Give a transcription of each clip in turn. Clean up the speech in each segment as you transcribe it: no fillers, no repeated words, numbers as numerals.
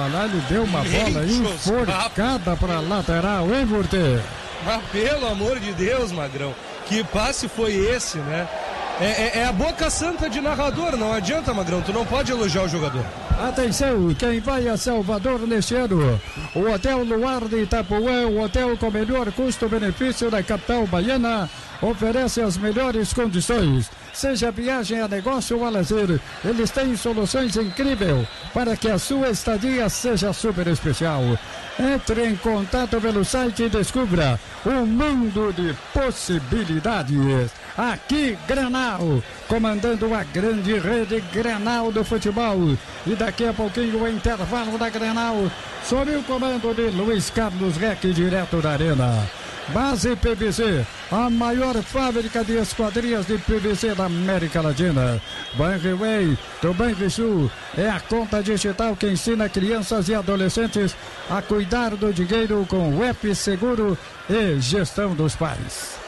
lá, ele deu uma bola enforcada pra lateral, hein, Burtê? Mas pelo amor de Deus, Magrão, que passe foi esse, né? É a boca santa de narrador, não adianta, Magrão, tu não pode elogiar o jogador. Atenção, quem vai a Salvador neste ano? O Hotel Luar de Itapuã, o hotel com melhor custo-benefício da capital baiana, oferece as melhores condições. Seja viagem a negócio ou a lazer, eles têm soluções incríveis para que a sua estadia seja super especial. Entre em contato pelo site e descubra um mundo de possibilidades. Aqui, Grenal, comandando a grande rede Grenal do futebol. E daqui a pouquinho o intervalo da Grenal, sob o comando de Luiz Carlos Reck, direto da Arena. Base PVC, a maior fábrica de esquadrias de PVC da América Latina. Banriway, do Banrisul, é a conta digital que ensina crianças e adolescentes a cuidar do dinheiro com Web Seguro e gestão dos pais.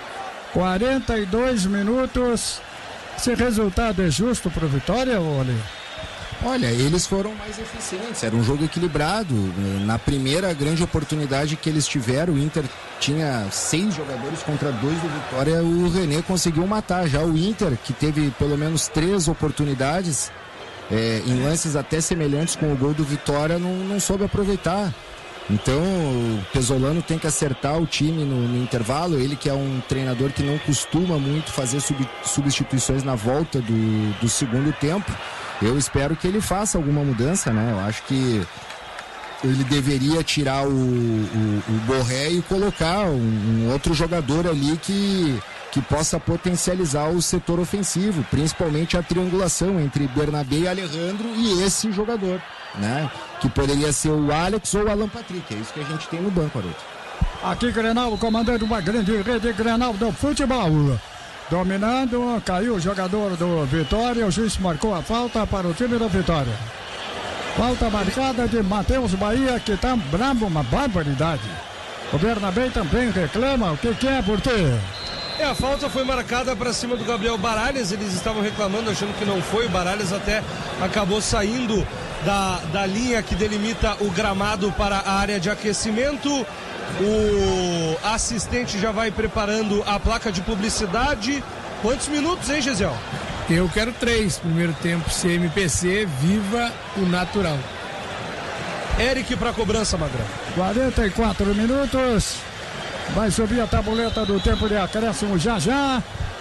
42 minutos. Esse resultado é justo para o Vitória, Oli? Olha, eles foram mais eficientes, era um jogo equilibrado. Na primeira grande oportunidade que eles tiveram, o Inter tinha 6 jogadores contra 2 do Vitória, o René conseguiu matar. Já o Inter, que teve pelo menos 3 oportunidades, em lances até semelhantes com o gol do Vitória, não soube aproveitar. Então o Pesolano tem que acertar o time no intervalo, ele que é um treinador que não costuma muito fazer substituições na volta do segundo tempo. Eu espero que ele faça alguma mudança, né? Eu acho que ele deveria tirar o Borré e colocar um outro jogador ali que possa potencializar o setor ofensivo, principalmente a triangulação entre Bernabé e Alejandro e esse jogador, né? Que poderia ser o Alex ou o Alan Patrick. É isso que a gente tem no banco, Haroldo. Aqui Grenal, comandando uma grande rede Grenal do futebol. Dominando, caiu o jogador do Vitória, o juiz marcou a falta para o time do Vitória. Falta marcada de Matheus Bahia, que tá bravo, uma barbaridade. O Bernabé também reclama, o que é, por quê? A falta foi marcada para cima do Gabriel Baralhas, eles estavam reclamando, achando que não foi, o Baralhas até acabou saindo da linha que delimita o gramado para a área de aquecimento. O assistente já vai preparando a placa de publicidade. Quantos minutos, hein, Gesiel? Eu quero 3. Primeiro tempo, CMPC, viva o natural. Eric para cobrança, Magrão. 44 minutos. Vai subir a tabuleta do tempo de acréscimo já.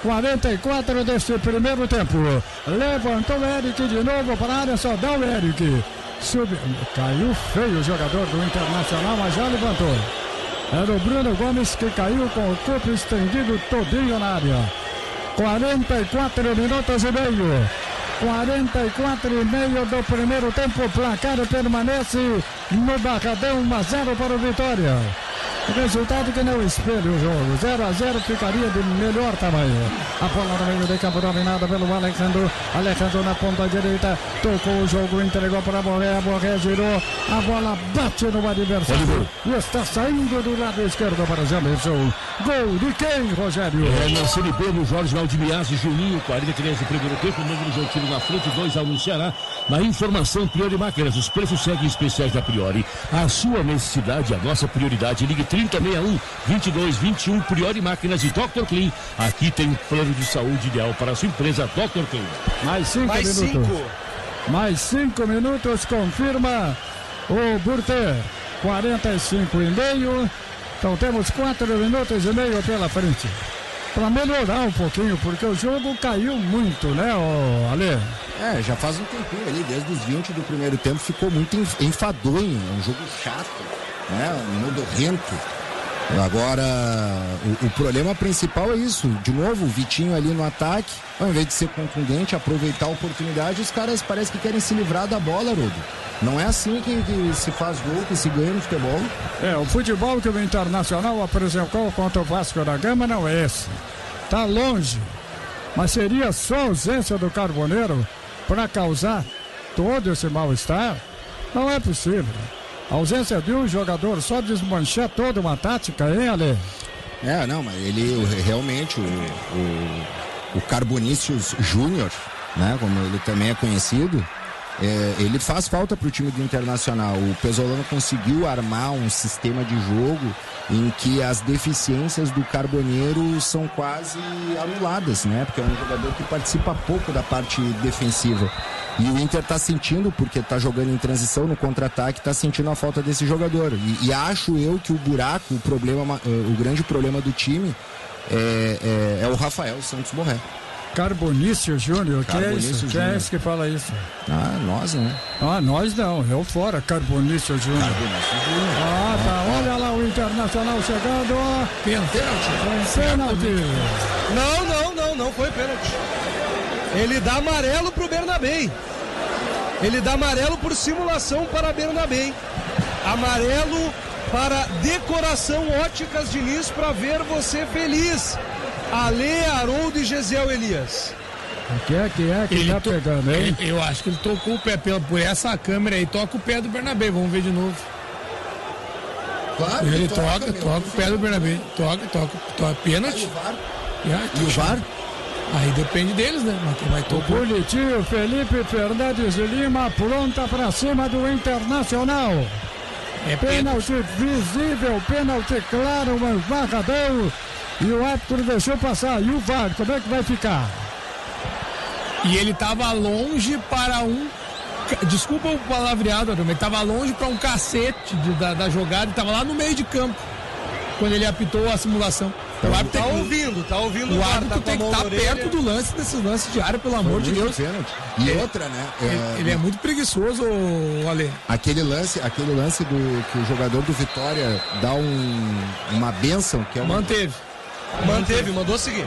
44 deste primeiro tempo. Levantou o Eric de novo para a área, só dá o Eric. Caiu feio o jogador do Internacional, mas já levantou. Era o Bruno Gomes que caiu com o corpo estendido todinho na área. 44 minutos e meio. 44 e meio do primeiro tempo. O placar permanece no Barradão, 1-0 para o Vitória. Resultado que não espelha o jogo. 0-0 ficaria de melhor tamanho. A bola no meio de campo dominada pelo Alejandro. Alejandro na ponta direita. Tocou o jogo, entregou para Borré. Borré girou. A bola bate no adversário. E está saindo do lado esquerdo para Jamerson. Gol de quem, Rogério? Na Série B, no Jorge Valdimias e Juninho. 43 do primeiro tempo. O número de um tiro na frente. 2-1 no Ceará. Na informação, Priori Máquinas. Os preços seguem especiais da Priori. A sua necessidade, a nossa prioridade. Ligue 3061-2221, Priori Máquinas e Dr. Clean. Aqui tem um plano de saúde ideal para a sua empresa, Dr. Clean. Mais 5 minutos. Mais 5 minutos, confirma o Burter. 45 e meio. Então temos 4 minutos e meio pela frente. Para melhorar um pouquinho, porque o jogo caiu muito, né, Ale? Já faz um tempinho ali, desde os 20 do primeiro tempo, ficou muito enfadonho. É um jogo chato, né? Modorrento. Agora, o problema principal é isso. De novo, o Vitinho ali no ataque, ao invés de ser contundente, aproveitar a oportunidade, os caras parece que querem se livrar da bola, Rodo. Não é assim que se faz gol, que se ganha no futebol. O futebol que o Internacional apresentou contra o Vasco da Gama não é esse. Tá longe. Mas seria só a ausência do Carboneiro para causar todo esse mal-estar? Não é possível. A ausência de um jogador só desmanchar toda uma tática, hein, Ale? Não, mas ele realmente, o Carbonícius Júnior, né, como ele também é conhecido, ele faz falta para o time do Internacional. O Pesolano conseguiu armar um sistema de jogo em que as deficiências do Carboneiro são quase anuladas, né? Porque é um jogador que participa pouco da parte defensiva. E o Inter está sentindo, porque está jogando em transição no contra-ataque, está sentindo a falta desse jogador. E acho eu que o buraco, o grande problema do time é o Rafael Santos Borré. Carbonício Júnior, que é isso? Carbonício Quem é Júnior. esse que fala isso? Nós, né? Nós não, eu fora, Carbonício Júnior. Carbonício Júnior. Tá, olha lá o Internacional chegando, ó. Pênalti. Não foi pênalti. Ele dá amarelo pro Bernabé. Ele dá amarelo por simulação para Bernabé. Amarelo para Decoração Óticas Diniz, para ver você feliz. Ale, Haroldo e Gesiel Elias. O que é que ele tá pegando, hein? Eu acho que ele tocou o pé por essa câmera aí, toca o pé do Bernabé, vamos ver de novo. Claro, Ele toca o pé do Bernabé, toca pênalti. E o VAR? Aí depende deles, né? Mas quem vai O tocar? bonitinho Felipe Fernandes de Lima pronta pra cima do Internacional. É Pênalti visível, pênalti claro, um esbarradão. E o árbitro deixou passar. E o VAR, como é que vai ficar? E ele tava longe para um. Desculpa o palavreado, mas ele tava longe para um cacete da jogada, ele tava lá no meio de campo quando ele apitou a simulação. O árbitro Tá ouvindo. O árbitro tem que estar perto do lance, desses lances de área, pelo amor de Deus. E outra, né? Ele é muito preguiçoso, Ale. Aquele lance do que o jogador do Vitória dá uma bênção, que é uma... Manteve, mandou seguir.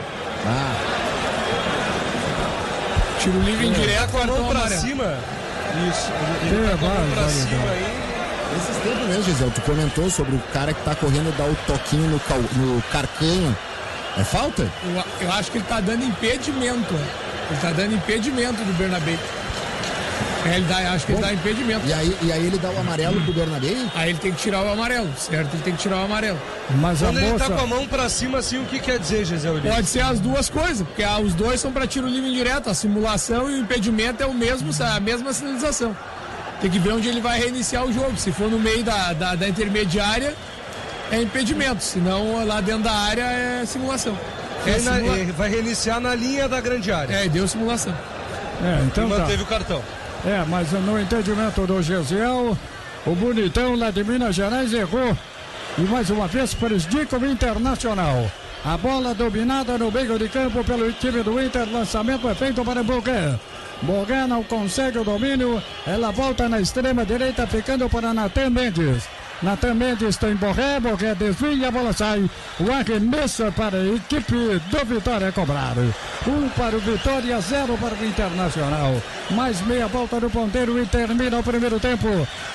Tiro livre indireto, Com a mão pra amarelo. cima. Isso. Ele tá com a mão pra cima aí. Esses tempos mesmo, Gisele, tu comentou sobre o cara que tá correndo e dá o toquinho no carcanho. É falta? Eu acho que ele tá dando impedimento. Ele tá dando impedimento do Bernabé. Acho que ele dá impedimento. E aí ele dá o amarelo pro Bernabé? Aí ele tem que tirar o amarelo, certo? Ele tem que tirar o amarelo. Mas Quando a ele moça... tá com a mão pra cima assim, o que quer dizer, Gesiel Elias? Pode ser as duas coisas, porque os dois são para tiro livre indireto. A simulação e o impedimento é a mesma sinalização. Tem que ver onde ele vai reiniciar o jogo. Se for no meio da intermediária, é impedimento. Se não, lá dentro da área é simulação. Vai reiniciar na linha da grande área. Deu simulação. Então e manteve o cartão. Mas no entendimento do Gesiel, o bonitão lá de Minas Gerais errou. E mais uma vez prejudica o Internacional. A bola dominada no meio de campo pelo time do Inter. Lançamento é feito para Borré. Borré não consegue o domínio. Ela volta na extrema direita, ficando para Natan Mendes. Natan Mendes tem Borré desvia, a bola sai. O arremesso para a equipe do Vitória cobrar. 1 para o Vitória, 0 para o Internacional. Mais meia volta do ponteiro e termina o primeiro tempo.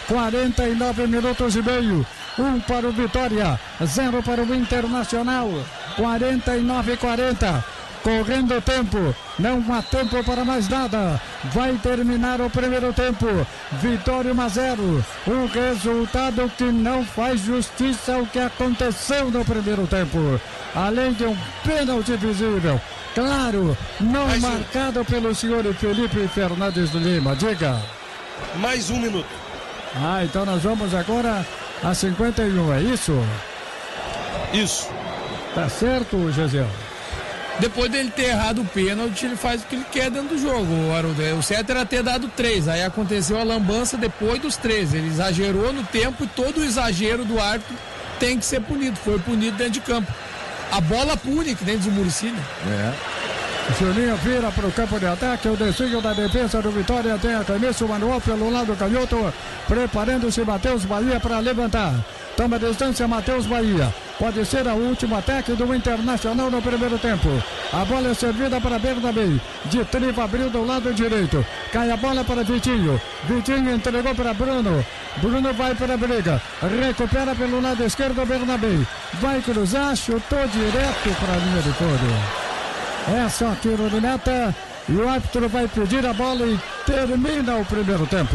49 minutos e meio. 1 para o Vitória, 0 para o Internacional. 49-40. Correndo o tempo, não há tempo para mais nada. Vai terminar o primeiro tempo. Vitória 1-0. Um resultado que não faz justiça ao que aconteceu no primeiro tempo. Além de um pênalti visível. Claro, não marcado pelo senhor Felipe Fernandes de Lima. Diga. Mais 1 minuto. Então nós vamos agora a 51, é isso? Isso. Tá certo, Gesiel? Depois dele ter errado o pênalti, ele faz o que ele quer dentro do jogo, Haroldo. O certo era ter dado 3, aí aconteceu a lambança depois dos 3. Ele exagerou no tempo e todo o exagero do árbitro tem que ser punido. Foi punido dentro de campo. A bola pune que dentro do Muricy, né? Juninho vira para o campo de ataque. O desvio da defesa do Vitória tem arremesso manual pelo lado canhoto. Preparando-se Matheus Bahia para levantar. Toma distância Matheus Bahia. Pode ser a última ataque do Internacional no primeiro tempo. A bola é servida para Bernabé. De tripa abriu do lado direito. Cai a bola para Vitinho. Vitinho entregou para Bruno. Bruno vai para a briga. Recupera pelo lado esquerdo Bernabé. Vai cruzar, chutou direto para a linha de fundo. É só tiro de meta e o árbitro vai pedir a bola e termina o primeiro tempo.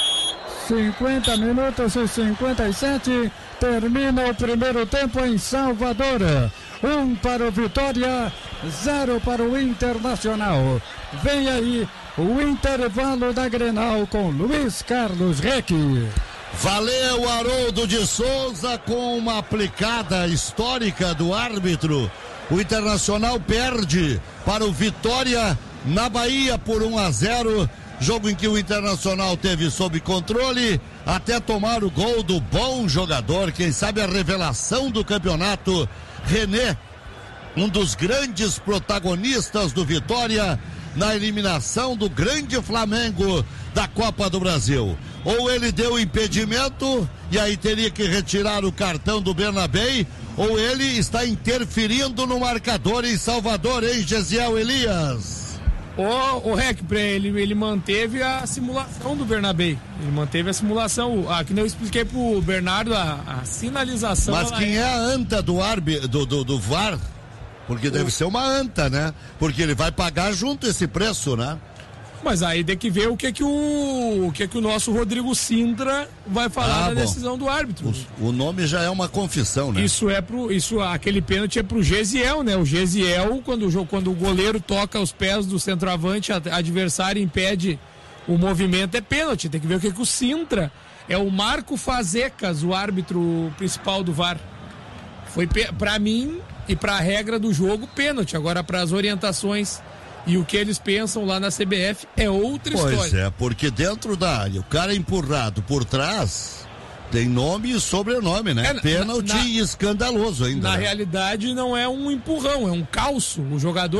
50 minutos e 57, termina o primeiro tempo em Salvador. 1 para o Vitória, 0 para o Internacional. Vem aí o intervalo da Grenal com Luiz Carlos Reck. Valeu, Haroldo de Souza, com uma aplicada histórica do árbitro. O Internacional perde para o Vitória na Bahia por 1-0. Jogo em que o Internacional teve sob controle até tomar o gol do bom jogador, quem sabe a revelação do campeonato, René, um dos grandes protagonistas do Vitória na eliminação do grande Flamengo da Copa do Brasil. Ou ele deu impedimento e aí teria que retirar o cartão do Bernabéu, ou ele está interferindo no marcador em Salvador, hein, Gesiel Elias? O Rec, ele manteve a simulação do Bernabéu. Ele manteve a simulação. Aqui eu expliquei pro Bernardo a sinalização. Mas quem é a anta do VAR? Porque deve ser uma anta, né? Porque ele vai pagar junto esse preço, né? Mas aí tem que ver o que o nosso Rodrigo Sintra vai falar da decisão do árbitro. O nome já é uma confissão, né? Aquele pênalti é pro Gesiel, né? O Gesiel, quando o goleiro toca os pés do centroavante, adversário impede o movimento, é pênalti. Tem que ver o que o Sintra, é o Marco Fazecas, o árbitro principal do VAR. Foi pra mim e pra regra do jogo, pênalti. Agora, para as orientações e o que eles pensam lá na CBF é outra história. Pois é, porque dentro da área, o cara é empurrado por trás, tem nome e sobrenome, né? Pênalti e escandaloso ainda. Na né? realidade, não é um empurrão, é um calço. O jogador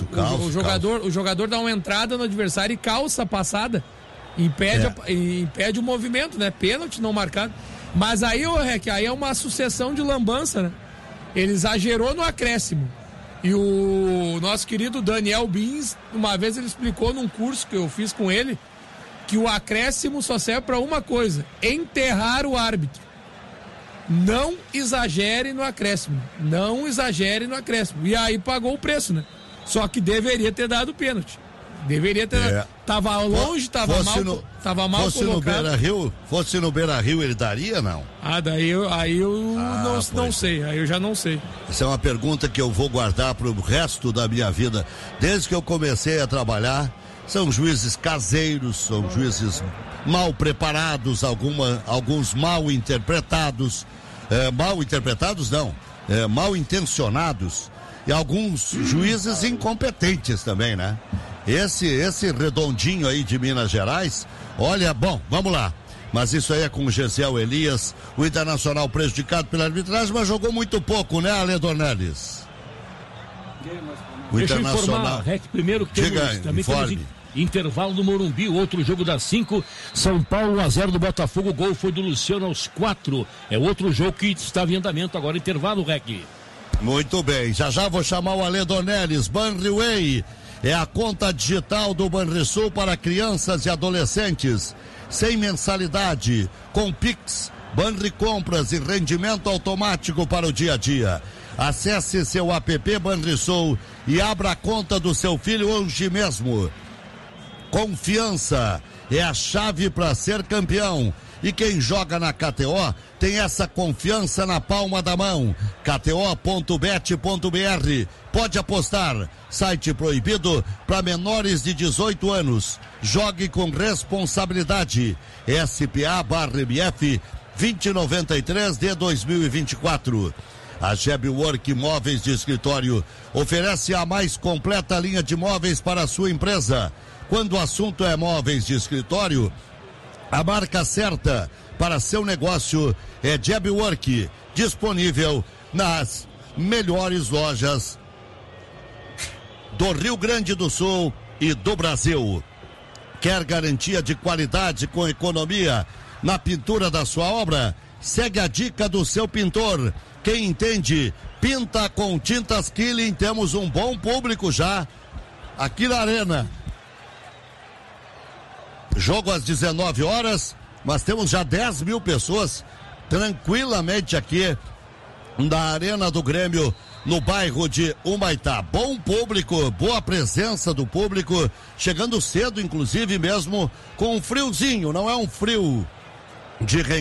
o jogador dá uma entrada no adversário e calça a passada. Impede o movimento, né? Pênalti não marcado. Mas aí, aí é uma sucessão de lambança, né? Ele exagerou no acréscimo. E o nosso querido Daniel Bins, uma vez ele explicou num curso que eu fiz com ele, que o acréscimo só serve para uma coisa: enterrar o árbitro. Não exagere no acréscimo. Não exagere no acréscimo. E aí pagou o preço, né? Só que deveria ter dado pênalti. Deveria ter dado. Tava longe, tava mal colocado. Fosse no Beira-Rio, ele daria, não? Daí eu não sei. Aí eu já não sei. Essa é uma pergunta que eu vou guardar para o resto da minha vida. Desde que eu comecei a trabalhar, são juízes caseiros, são juízes mal preparados, alguns mal interpretados. Mal intencionados. E alguns juízes incompetentes também, né? Esse redondinho aí de Minas Gerais, olha, bom, vamos lá. Mas isso aí é com o Gesiel Elias, o Internacional prejudicado pela arbitragem, mas jogou muito pouco, né, Ale Dornelles? O Deixa Internacional... eu informar, Rec, primeiro que temos intervalo no Morumbi, outro jogo das 5, São Paulo 1-0 do Botafogo, o gol foi do Luciano aos 4, é outro jogo que estava em andamento agora, intervalo, Rec. Muito bem, já vou chamar o Ale Dornelles. Banriway é a conta digital do Banrisul para crianças e adolescentes, sem mensalidade, com Pix, Banri Compras e rendimento automático para o dia a dia. Acesse seu app Banrisul e abra a conta do seu filho hoje mesmo. Confiança é a chave para ser campeão. E quem joga na KTO tem essa confiança na palma da mão. KTO.bet.br. Pode apostar. Site proibido para menores de 18 anos. Jogue com responsabilidade. SPA/MF 2093 de 2024. A Gebwork Móveis de Escritório oferece a mais completa linha de móveis para a sua empresa. Quando o assunto é móveis de escritório, a marca certa para seu negócio é Gebwork, disponível nas melhores lojas do Rio Grande do Sul e do Brasil. Quer garantia de qualidade com economia na pintura da sua obra? Segue a dica do seu pintor. Quem entende, pinta com tintas Killing. Temos um bom público já aqui na Arena. Jogo às 19 horas, mas temos já 10 mil pessoas tranquilamente aqui na Arena do Grêmio, no bairro de Humaitá. Bom público, boa presença do público, chegando cedo, inclusive mesmo com um friozinho, não é um frio de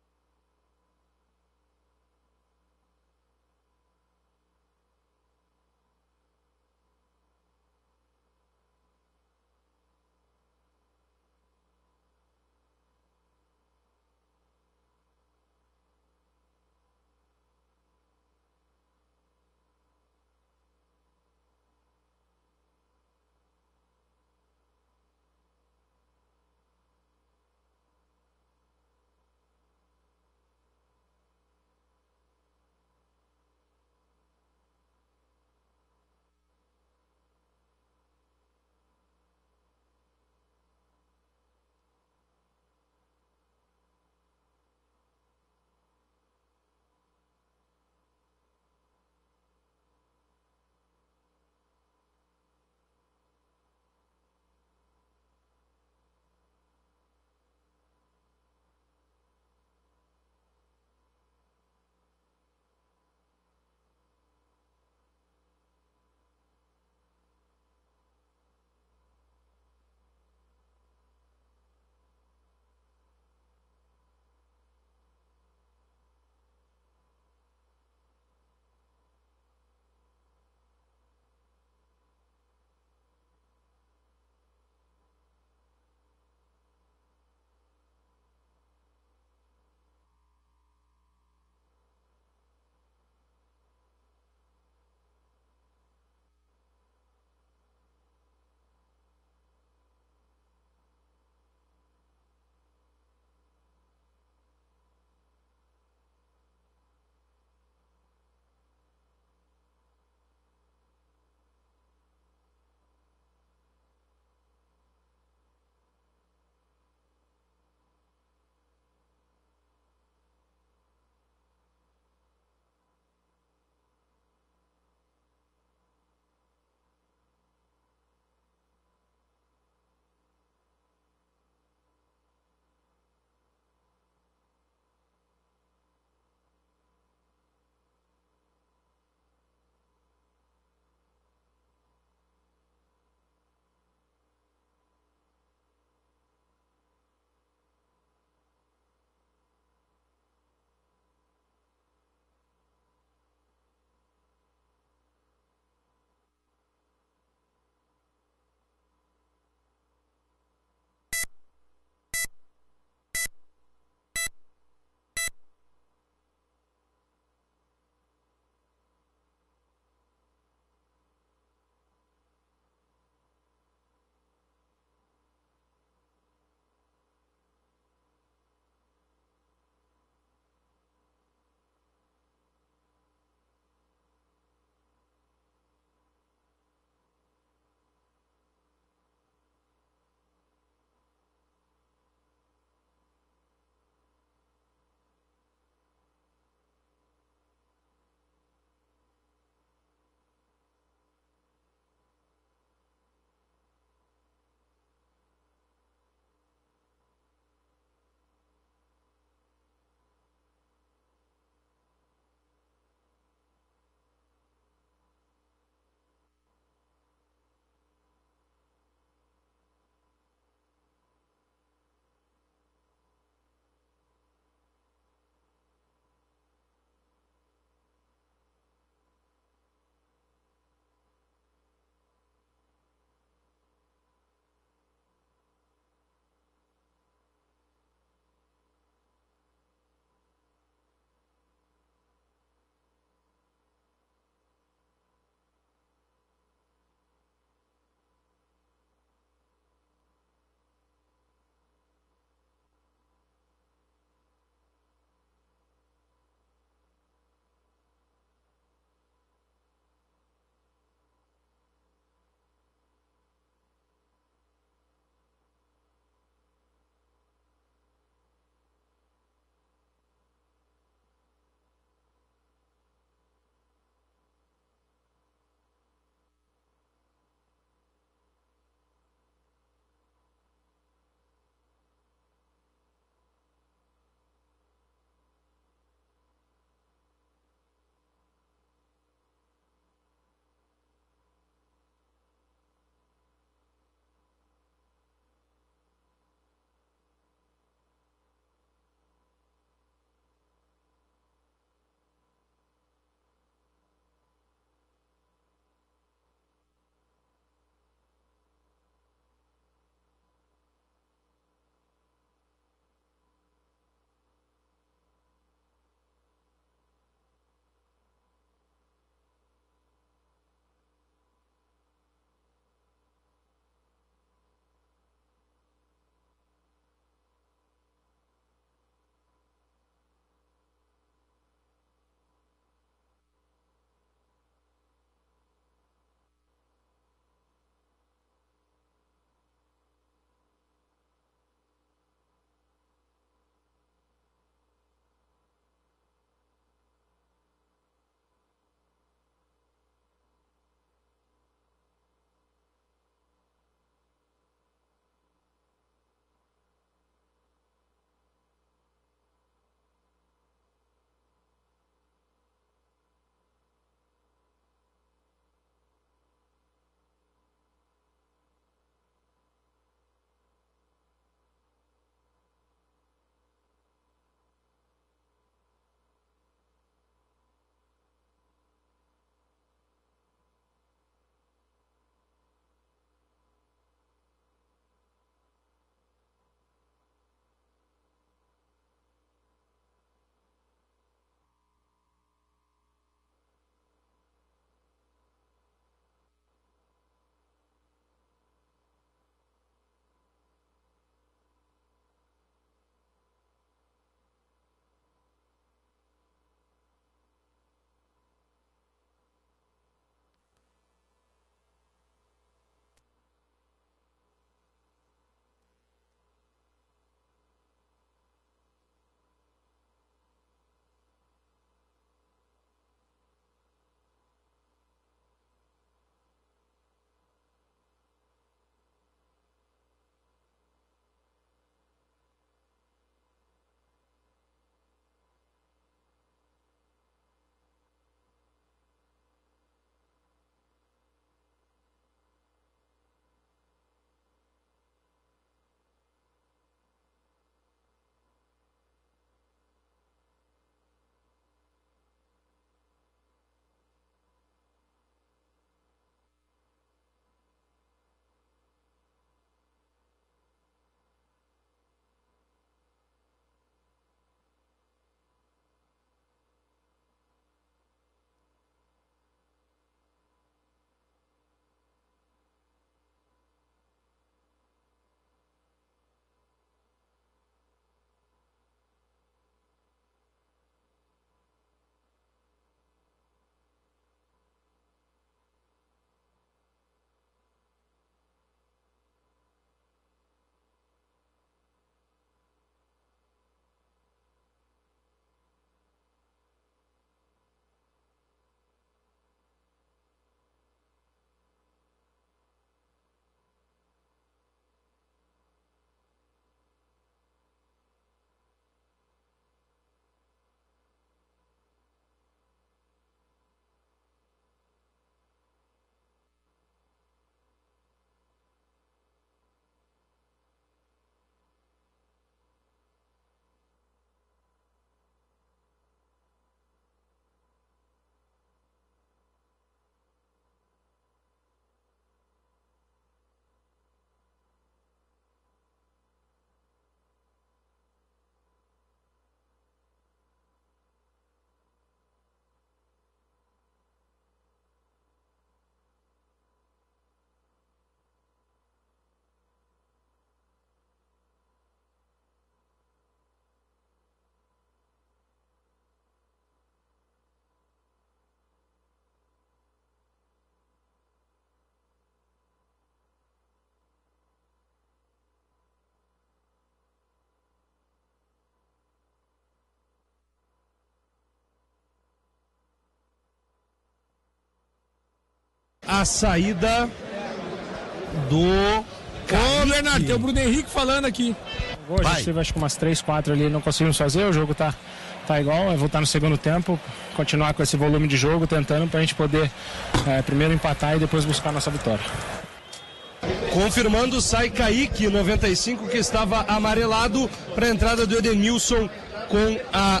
a saída do... Ô, Bernardo, tem o Bruno Henrique falando aqui. Hoje a gente teve acho que umas 3, 4 ali, não conseguimos fazer, o jogo tá igual, é voltar no segundo tempo, continuar com esse volume de jogo, tentando pra gente poder primeiro empatar e depois buscar a nossa vitória. Confirmando, sai Kaique, 95, que estava amarelado para a entrada do Edenilson com a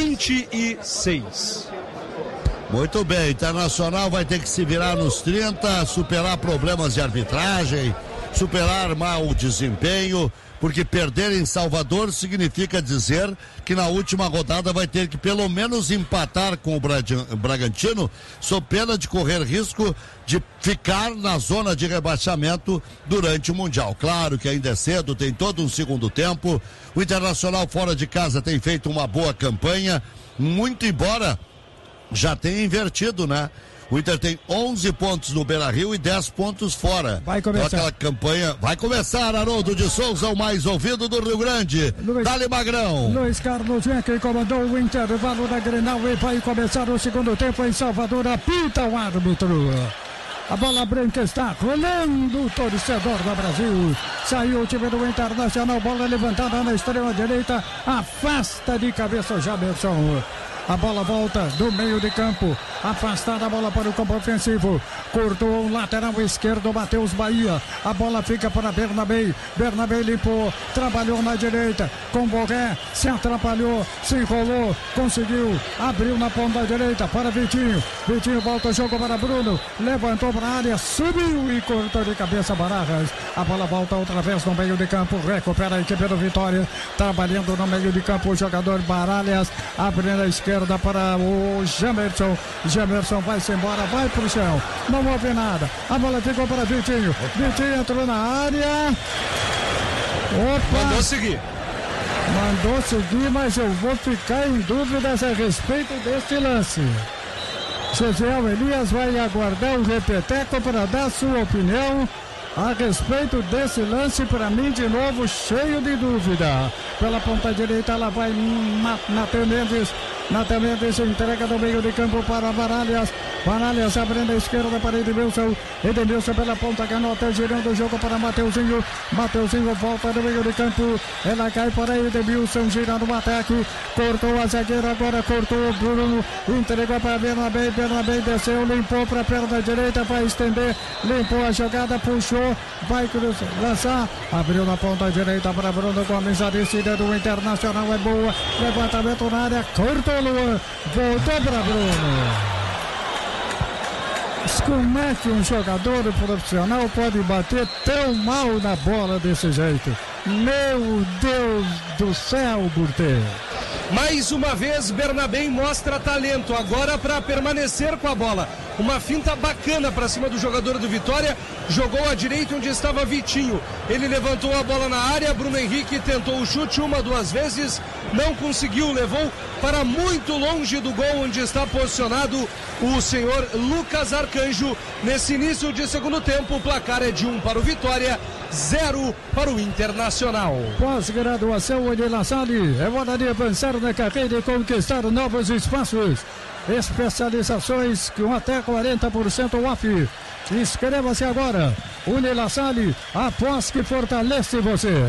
26. Muito bem, Internacional vai ter que se virar nos 30, superar problemas de arbitragem, superar mau desempenho, porque perder em Salvador significa dizer que na última rodada vai ter que pelo menos empatar com o Bragantino, sob pena de correr risco de ficar na zona de rebaixamento durante o Mundial. Claro que ainda é cedo, tem todo um segundo tempo. O Internacional fora de casa tem feito uma boa campanha, muito embora já tenha invertido, né? O Inter tem 11 pontos no Beira-Rio e 10 pontos fora. Vai começar. Então, aquela campanha vai começar, Haroldo de Souza, o mais ouvido do Rio Grande. Dale Magrão. Luiz Carlos Jeque comandou o intervalo da Grenal e vai começar o segundo tempo em Salvador. Apita o árbitro. A bola branca está rolando, o torcedor do Brasil. Saiu o time do Internacional, bola levantada na extrema direita. Afasta de cabeça o Jamerson. A bola volta do meio de campo. Afastada a bola para o campo ofensivo. Cortou o lateral esquerdo, Matheus Bahia. A bola fica para Bernabé. Bernabé limpou, trabalhou na direita. Com Borré, se atrapalhou, se enrolou, conseguiu. Abriu na ponta direita para Vitinho. Vitinho volta o jogo para Bruno. Levantou para a área, subiu e cortou de cabeça Barajas. A bola volta outra vez no meio de campo. Recupera a equipe do Vitória. Trabalhando no meio de campo o jogador Baralhas. Abrindo a esquerda para o Jamerson. Jamerson vai-se embora, vai pro chão. Não houve nada. A bola ficou para Vitinho. Vitinho entrou na área. Opa! Mandou seguir. Mandou seguir, mas eu vou ficar em dúvidas a respeito deste lance. Josiel Elias vai aguardar o repeteco para dar sua opinião a respeito desse lance. Para mim, de novo, cheio de dúvida. Pela ponta direita, ela vai Natan Mendes. Natan Mendes entrega do meio de campo para Baralhas. Baralhas abrindo a esquerda para Edenilson. Edenilson pela ponta canhota, girando o jogo para Mateuzinho. Mateuzinho volta no meio de campo. Ela cai para Edenilson, girando o ataque. Cortou a zagueira, agora cortou o Bruno. Entregou para Bernabé. Bernabé desceu, limpou para a perna direita, vai estender. Limpou a jogada, puxou. Vai lançar. Abriu na ponta direita para Bruno Gomes. A descida do Internacional é boa. Levantamento na área, cortou Luan. Voltou para Bruno. Como é que um jogador profissional pode bater tão mal na bola desse jeito? Meu Deus do céu, Burtê. Mais uma vez, Bernabé mostra talento, agora para permanecer com a bola. Uma finta bacana para cima do jogador do Vitória, jogou à direita onde estava Vitinho. Ele levantou a bola na área, Bruno Henrique tentou o chute 1, 2 vezes, não conseguiu, levou para muito longe do gol onde está posicionado o senhor Lucas Arcanjo. Nesse início de segundo tempo, o placar é de 1 para o Vitória, 0 para o Internacional. Pós-graduação de La Salle, é hora de avançar na carreira e conquistar novos espaços. Especializações com até 40% off. Inscreva-se agora. Unilasalle, após que fortalece você.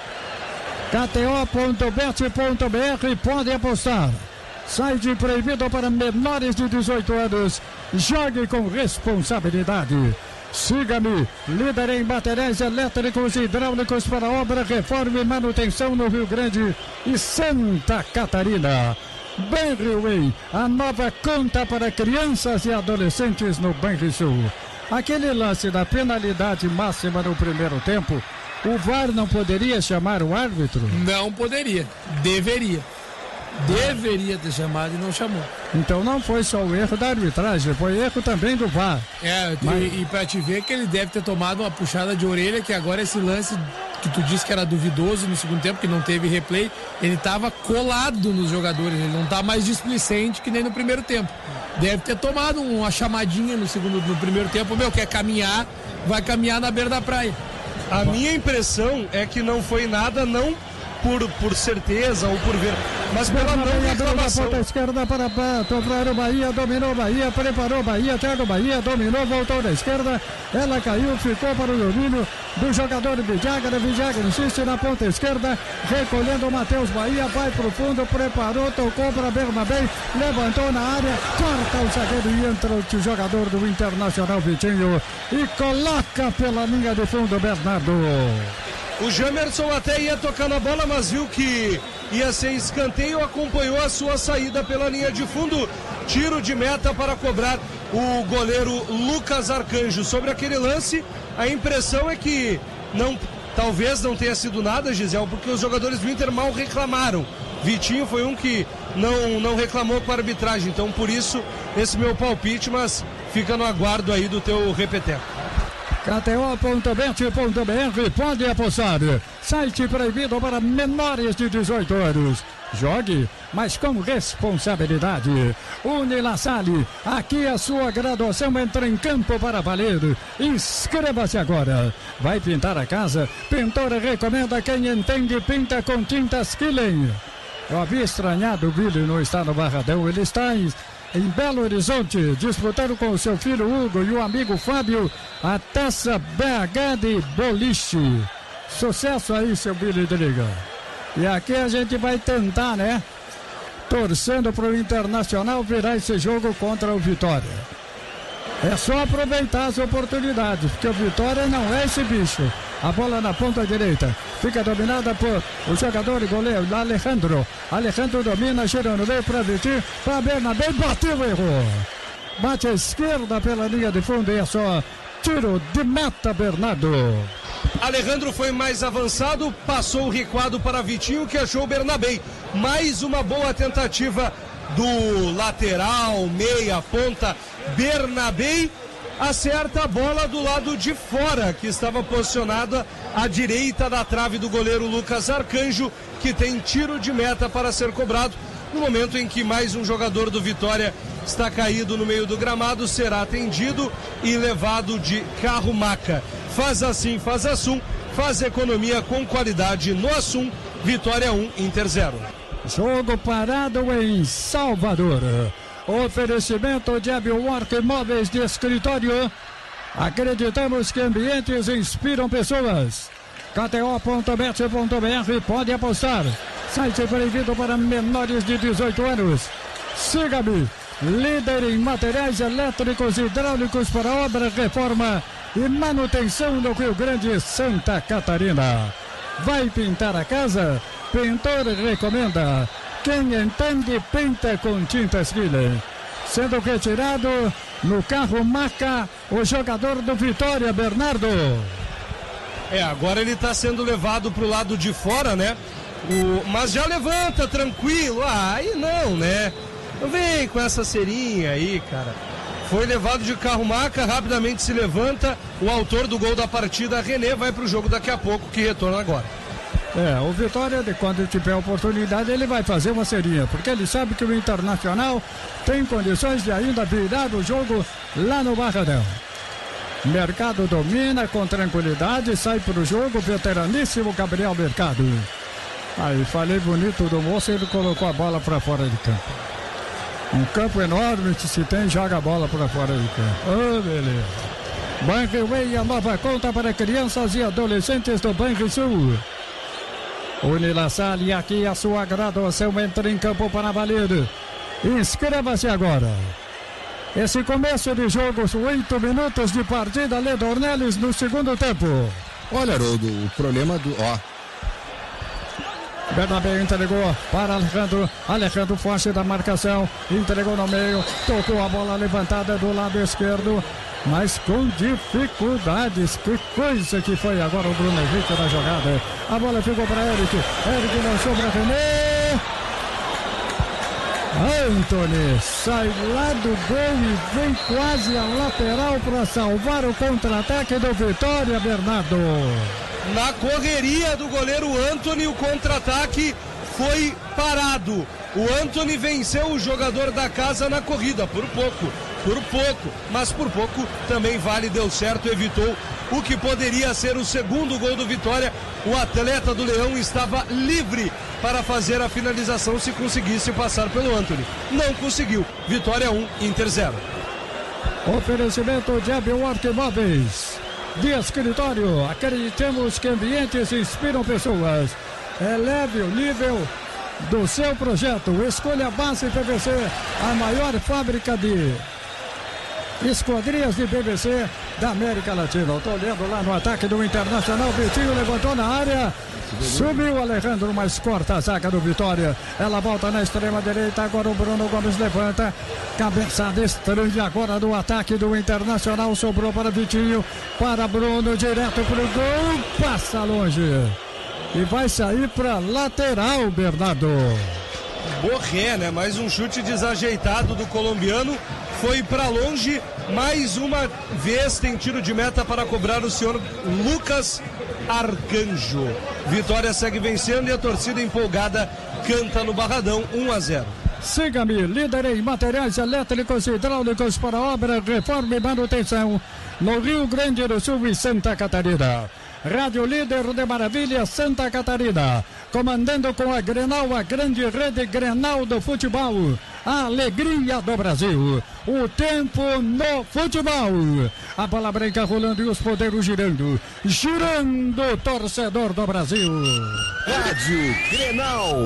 KTO.bet.br, pode apostar. Site proibido para menores de 18 anos. Jogue com responsabilidade. Siga-me, líder em materiais elétricos e hidráulicos para obra, reforma e manutenção no Rio Grande e Santa Catarina. Banriway, a nova conta para crianças e adolescentes no Banrisul. Aquele lance da penalidade máxima no primeiro tempo, o VAR não poderia chamar o árbitro? Não poderia, deveria ter chamado e não chamou. Então não foi só o erro da arbitragem, foi erro também do VAR. E pra te ver que ele deve ter tomado uma puxada de orelha, que agora esse lance que tu disse que era duvidoso no segundo tempo, que não teve replay, ele tava colado nos jogadores, ele não tá mais displicente que nem no primeiro tempo. Deve ter tomado uma chamadinha no primeiro tempo, quer caminhar, vai caminhar na beira da praia. A minha impressão é que não foi nada, não por certeza ou por ver, mas pela não reclamação. Ponta esquerda para o Bahia, dominou o Bahia, preparou o Bahia, Thiago Bahia, dominou, voltou da esquerda, ela caiu, ficou para o domínio do jogador Vidagra insiste na ponta esquerda, recolhendo o Matheus Bahia, vai para o fundo, preparou, tocou para Bernabé, levantou na área, corta o zagueiro e entra o jogador do Internacional Vitinho e coloca pela linha de fundo Bernardo. O Jamerson até ia tocar na bola, mas viu que ia ser escanteio, acompanhou a sua saída pela linha de fundo. Tiro de meta para cobrar o goleiro Lucas Arcanjo. Sobre aquele lance, a impressão é que talvez não tenha sido nada, Gisele, porque os jogadores do Inter mal reclamaram. Vitinho foi um que não reclamou com a arbitragem, então por isso esse meu palpite, mas fica no aguardo aí do teu repeteco. KTO.bet.br, pode apostar. Site proibido para menores de 18 anos. Jogue, mas com responsabilidade. Unilassale, aqui a sua graduação entra em campo para valer. Inscreva-se agora. Vai pintar a casa? Pintora recomenda quem entende, pinta com tintas Killen. Eu havia estranhado o Billy não estar no Barradão, ele está em Belo Horizonte, disputando com o seu filho Hugo e o amigo Fábio a Taça BH de Boliche. Sucesso aí, seu Billy de Liga. E aqui a gente vai tentar, né? Torcendo para o Internacional virar esse jogo contra o Vitória. É só aproveitar as oportunidades, porque o Vitória não é esse bicho. A bola na ponta direita, fica dominada por o jogador e goleiro Alejandro. Alejandro domina, girando bem para Vitinho, para Bernabé, bateu, errou. Bate à esquerda pela linha de fundo e é só tiro de meta, Bernardo. Alejandro foi mais avançado, passou o recuado para Vitinho, que achou o Bernabé. Mais uma boa tentativa do lateral, meia, ponta, Bernabé. Acerta a bola do lado de fora, que estava posicionada à direita da trave do goleiro Lucas Arcanjo, que tem tiro de meta para ser cobrado. No momento em que mais um jogador do Vitória está caído no meio do gramado, será atendido e levado de carro-maca. Faz assim, faz assum, faz economia com qualidade no Assum. Vitória 1, Inter 0. Jogo parado em Salvador. Oferecimento de Abiwork Móveis de Escritório. Acreditamos que ambientes inspiram pessoas. KTO.bet.br, pode apostar. Site proibido para menores de 18 anos. Siga-me, líder em materiais elétricos e hidráulicos para obra, reforma e manutenção no Rio Grande, Santa Catarina. Vai pintar a casa? Pintor recomenda. Quem entende, pinta com tintas Killen. Sendo retirado no carro maca o jogador do Vitória, Bernardo. Agora ele está sendo levado para o lado de fora, né? Mas já levanta, tranquilo. Aí não, né? Não vem com essa cerinha aí, cara. Foi levado de carro maca, rapidamente se levanta. O autor do gol da partida, René, vai para o jogo daqui a pouco, que retorna agora. O Vitória, quando tiver oportunidade, ele vai fazer uma serinha, porque ele sabe que o Internacional tem condições de ainda virar o jogo lá no Barradão. Mercado domina com tranquilidade, sai para o jogo, veteraníssimo Gabriel Mercado. Aí, falei bonito do moço, ele colocou a bola para fora de campo. Um campo enorme que se tem, joga a bola para fora de campo. Beleza. Banriway, a nova conta para crianças e adolescentes do Banrisul. Unilassale, aqui a sua graduação entra em campo para valer. Inscreva-se agora. Esse começo de jogo, 8 minutos de partida, Lê Dornelles no segundo tempo. Olha, Haroldo, o problema do... Bernabé entregou para Alejandro. Alejandro foge da marcação, entregou no meio, tocou a bola levantada do lado esquerdo, mas com dificuldades. Que coisa que foi agora o Bruno Henrique na jogada. A bola ficou para Eric. Eric lançou para René. Antony sai lá do gol e vem quase a lateral para salvar o contra-ataque do Vitória, Bernardo. Na correria do goleiro Antony, o contra-ataque foi parado. O Antony venceu o jogador da casa na corrida, por pouco, mas por pouco também vale, deu certo, evitou o que poderia ser o segundo gol do Vitória. O atleta do Leão estava livre para fazer a finalização se conseguisse passar pelo Antony. Não conseguiu. Vitória 1, Inter 0. Oferecimento de Abiwort Móveis. De escritório, acreditamos que ambientes inspiram pessoas. Eleve o nível do seu projeto. Escolha a Base PVC, a maior fábrica de esquadrias de PVC da América Latina. Estou olhando lá no ataque do Internacional. Vitinho levantou na área. Subiu Alejandro, mas corta a zaga do Vitória. Ela volta na extrema direita. Agora o Bruno Gomes levanta. Cabeçada estranha agora do ataque do Internacional. Sobrou para Vitinho. Para Bruno, direto para o gol. Passa longe. E vai sair para lateral, Bernardo. Borré, né? Mais um chute desajeitado do colombiano. Foi para longe. Mais uma vez tem tiro de meta para cobrar o senhor Lucas Arcanjo. Vitória segue vencendo e a torcida empolgada canta no Barradão. 1-0. Siga-me, líder em materiais elétricos e hidráulicos para obra, reforma e manutenção no Rio Grande do Sul e Santa Catarina. Rádio Líder de Maravilha, Santa Catarina. Comandando com a Grenal, a grande rede Grenal do futebol. A alegria do Brasil. O tempo no futebol. A bola branca rolando e os poderes girando. Girando o torcedor do Brasil. Rádio Grenal.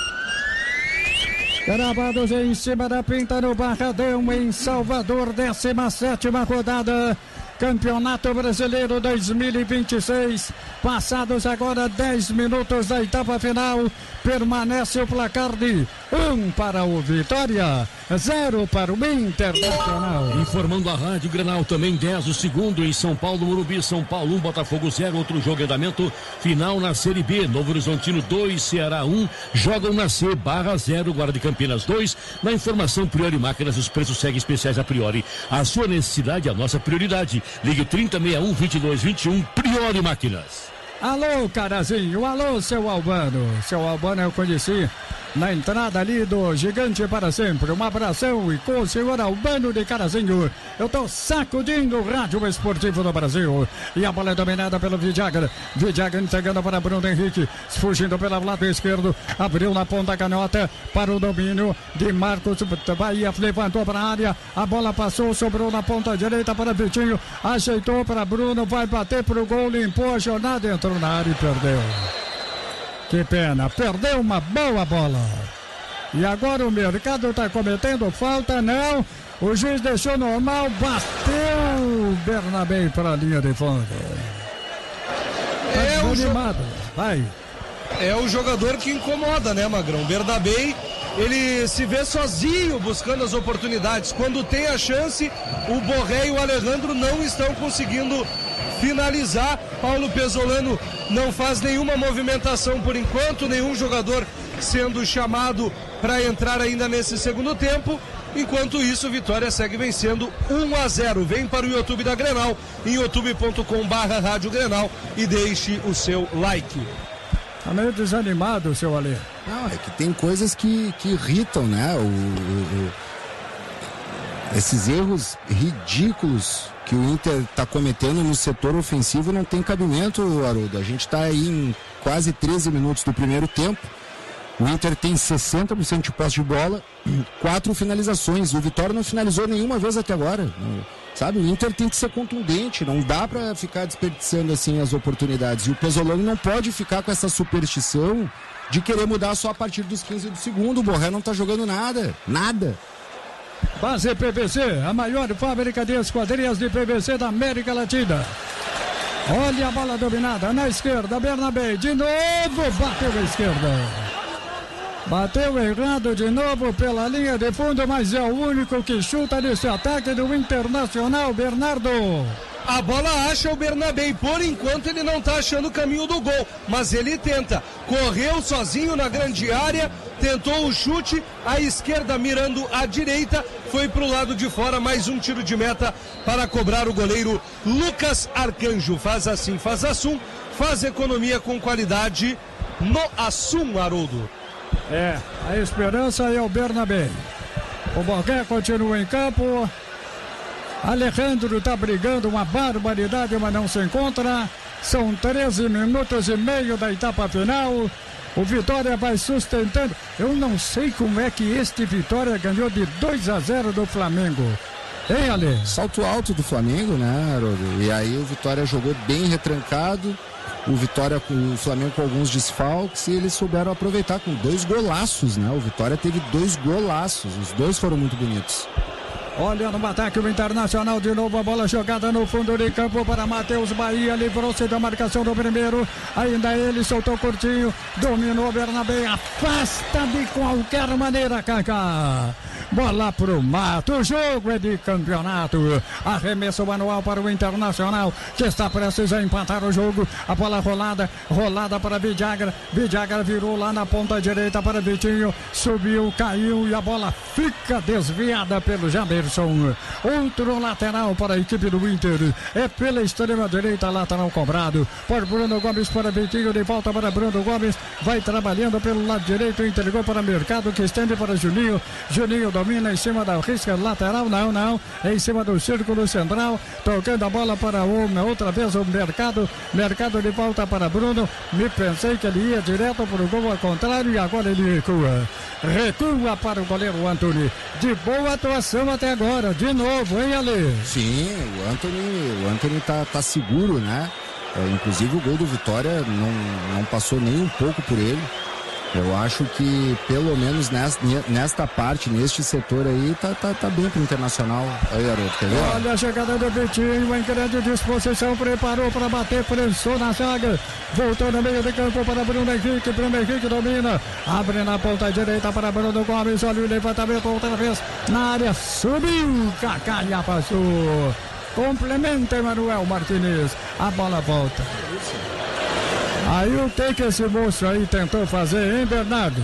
Gravados em cima da pinta no Barradão, em Salvador, 17ª rodada. Campeonato Brasileiro 2026, passados agora 10 minutos da etapa final, permanece o placar de 1 para o Vitória, 0 para o Internacional. Informando a Rádio Grenal também 10 o segundo em São Paulo, Morumbi, São Paulo 1, Botafogo 0, outro jogo em andamento, final na Série B, Novo Horizontino 2, Ceará 1, jogam na C, Barra 0, Guarda de Campinas 2, na informação Priori Máquinas, os preços seguem especiais a Priori, a sua necessidade é a nossa prioridade. Ligue 3061-2221, Priori Máquinas. Alô, Carazinho, alô, seu Albano. Seu Albano eu conheci na entrada ali do Gigante para Sempre. Um abração e com o senhor Albano de Carazinho. Eu tô sacudindo o rádio esportivo do Brasil. E a bola é dominada pelo Vidiaga. Vidiaga entregando para Bruno Henrique. Fugindo pelo lado esquerdo. Abriu na ponta canhota para o domínio de Marcos Bahia. Levantou para a área. A bola passou, sobrou na ponta direita para Vitinho. Ajeitou para Bruno. Vai bater para o gol. Limpou a jornada. Entrou na área e perdeu. Que pena, perdeu uma boa bola. E agora o Mercado está cometendo falta, não. O juiz deixou normal, bateu Bernabé para a linha de fundo. Vai. É o jogador que incomoda, né, Magrão? Bernabé, ele se vê sozinho buscando as oportunidades. Quando tem a chance, o Borré e o Alejandro não estão conseguindo finalizar. Paulo Pesolano não faz nenhuma movimentação por enquanto, nenhum jogador sendo chamado para entrar ainda nesse segundo tempo. Enquanto isso, Vitória segue vencendo 1-0. Vem para o YouTube da Grenal, em youtube.com/Rádio Grenal, e deixe o seu like. Tá meio desanimado, seu Alê. Não, é que tem coisas que irritam, né? Esses erros ridículos que o Inter está cometendo no setor ofensivo não tem cabimento, Haroldo. A gente está aí em quase 13 minutos do primeiro tempo. O Inter tem 60% de posse de bola, 4 finalizações. O Vitória não finalizou nenhuma vez até agora. Sabe, o Inter tem que ser contundente, não dá para ficar desperdiçando assim as oportunidades. E o Pesolano não pode ficar com essa superstição de querer mudar só a partir dos 15 do segundo. O Borré não tá jogando nada. Base PVC, a maior fábrica de esquadrias de PVC da América Latina. Olha a bola dominada na esquerda, Bernabé, de novo, bateu à esquerda. Bateu errado de novo pela linha de fundo, mas é o único que chuta nesse ataque do Internacional, Bernardo. A bola acha o Bernabé e por enquanto ele não está achando o caminho do gol, mas ele tenta. Correu sozinho na grande área, tentou o chute, à esquerda mirando à direita, foi para o lado de fora, mais um tiro de meta para cobrar o goleiro Lucas Arcanjo. Faz assim, faz assum, faz economia com qualidade no assum, Haroldo. É, a esperança é o Bernabé. O Borré continua em campo. Alejandro tá brigando uma barbaridade, mas não se encontra. São 13 minutos e meio da etapa final. O Vitória vai sustentando. Eu não sei como é que este Vitória ganhou de 2-0 do Flamengo. Hein, Ale? Salto alto do Flamengo, né, Haroldo? E aí o Vitória jogou bem retrancado. O Flamengo com alguns desfalques, e eles souberam aproveitar com 2 golaços, né? O Vitória teve 2 golaços, os 2 foram muito bonitos. Olha no ataque o Internacional de novo, a bola jogada no fundo de campo para Matheus Bahia, livrou-se da marcação do primeiro, ainda ele soltou curtinho, dominou Bernabé, afasta de qualquer maneira, Kaká. Bola pro mato, o jogo é de campeonato, arremesso manual para o Internacional, que está prestes a empatar o jogo, a bola rolada para Vidagra virou lá na ponta direita para Vitinho, subiu, caiu e a bola fica desviada pelo Jamerson. Outro lateral para a equipe do Inter, é pela extrema direita, lateral cobrado por Bruno Gomes para Vitinho, de volta para Bruno Gomes, vai trabalhando pelo lado direito, entregou para Mercado, que estende para Juninho domina em cima da risca lateral, não, em cima do círculo central, tocando a bola para outra vez o Mercado de volta para Bruno, me pensei que ele ia direto para o gol ao contrário e agora ele recua para o goleiro Antony, de boa atuação até agora, de novo, hein, Ale? Sim, o Antony tá seguro, né? Inclusive o gol do Vitória não passou nem um pouco por ele. Eu acho que pelo menos nesta parte, neste setor aí, tá bem pro Internacional. Aí, Haroldo, quer ver? Olha a chegada do Vitinho, em grande disposição, preparou para bater, prensou na zaga, voltou no meio de campo para Bruno Henrique domina, abre na ponta direita para Bruno Gomes, olha o levantamento outra vez, na área, subiu, Kaká já passou, complementa Emanuel Martinez, a bola volta. Aí o que esse moço aí tentou fazer, hein, Bernardo?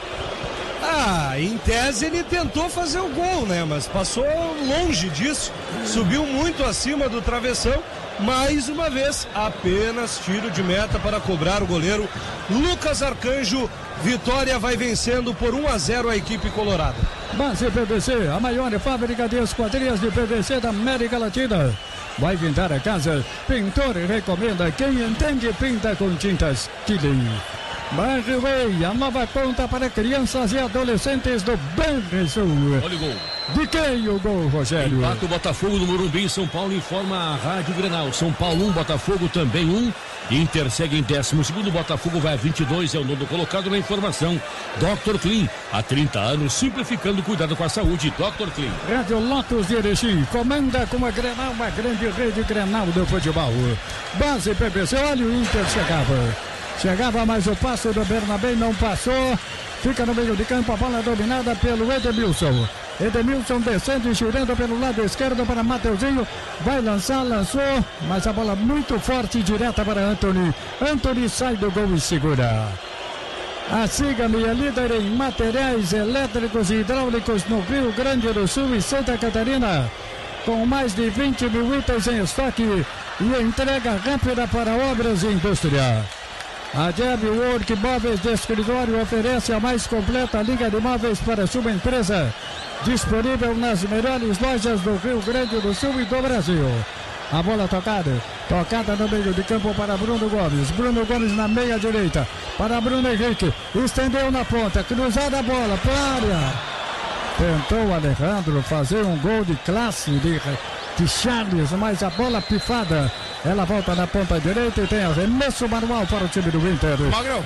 Em tese ele tentou fazer o gol, né? Mas passou longe disso, subiu muito acima do travessão. Mais uma vez, apenas tiro de meta para cobrar o goleiro Lucas Arcanjo. Vitória vai vencendo por 1-0 a equipe colorada. Base PVC, a maior fábrica de esquadrias de PVC da América Latina. Vai pintar a casa, pintor recomenda, quem entende pinta com tintas Killing. Banriway, a nova conta para crianças e adolescentes do Banrisul. Olha o gol. De quem o gol, Rogério? Empata o Botafogo no Morumbi, São Paulo informa a Rádio Grenal. São Paulo 1, Botafogo também 1. Inter segue em 12º, Botafogo vai a 22, é o nono colocado na informação. Dr. Clean, há 30 anos, simplificando o cuidado com a saúde. Dr. Clean. Rádio Lotus de Erechim, comanda com a Grenal, uma grande rede Grenal do futebol. Base PPC, olha o Inter chegava, mas o passo do Bernabé não passou. Fica no meio de campo, a bola dominada pelo Edemilson. Edemilson descendo e girando pelo lado esquerdo para Mateuzinho. Vai lançou, mas a bola muito forte, direta para Antony. Antony sai do gol e segura. A Sigami é líder em materiais elétricos e hidráulicos no Rio Grande do Sul e Santa Catarina, com mais de 20 mil itens em estoque e entrega rápida para obras e indústria. A Jeb Work Móveis de Escritório oferece a mais completa linha de móveis para sua empresa, disponível nas melhores lojas do Rio Grande do Sul e do Brasil. A bola tocada no meio de campo para Bruno Gomes na meia direita, para Bruno Henrique, estendeu na ponta, cruzada a bola, para a área. Tentou o Alejandro fazer um gol de classe de Charles, mas a bola pifada, ela volta na ponta direita e tem arremesso manual para o time do Inter. Magrão,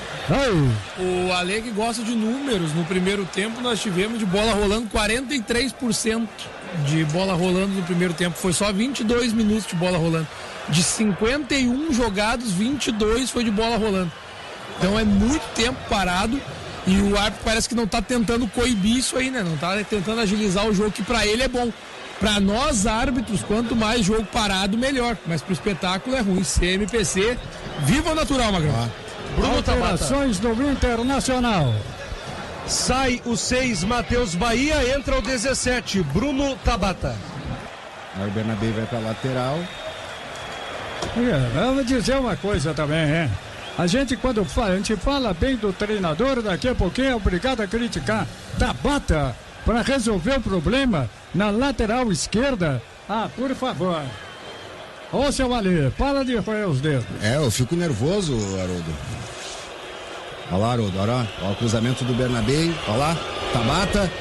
o Ale que gosta de números, no primeiro tempo nós tivemos de bola rolando 43% de bola rolando no primeiro tempo, foi só 22 minutos de bola rolando, de 51 jogados, 22 foi de bola rolando, então é muito tempo parado. E o árbitro parece que não está tentando coibir isso aí, né? Não está tentando agilizar o jogo, que para ele é bom. Para nós, árbitros, quanto mais jogo parado, melhor. Mas pro espetáculo é ruim. CMPC, viva o natural, Magrão. Bruno Tabata. Alterações do Internacional. Sai o 6, Matheus Bahia, entra o 17, Bruno Tabata. Aí o Bernabé vai para lateral. Vamos dizer uma coisa também, hein? A gente quando fala, a gente fala bem do treinador, daqui a pouquinho é obrigado a criticar. Tabata, para resolver o problema na lateral esquerda, Ah, por favor. Ô, seu Ali, para de roer os dedos. Eu fico nervoso, Haroldo. Olha lá, Haroldo, olha o cruzamento do Bernabé, olha lá, Tabata.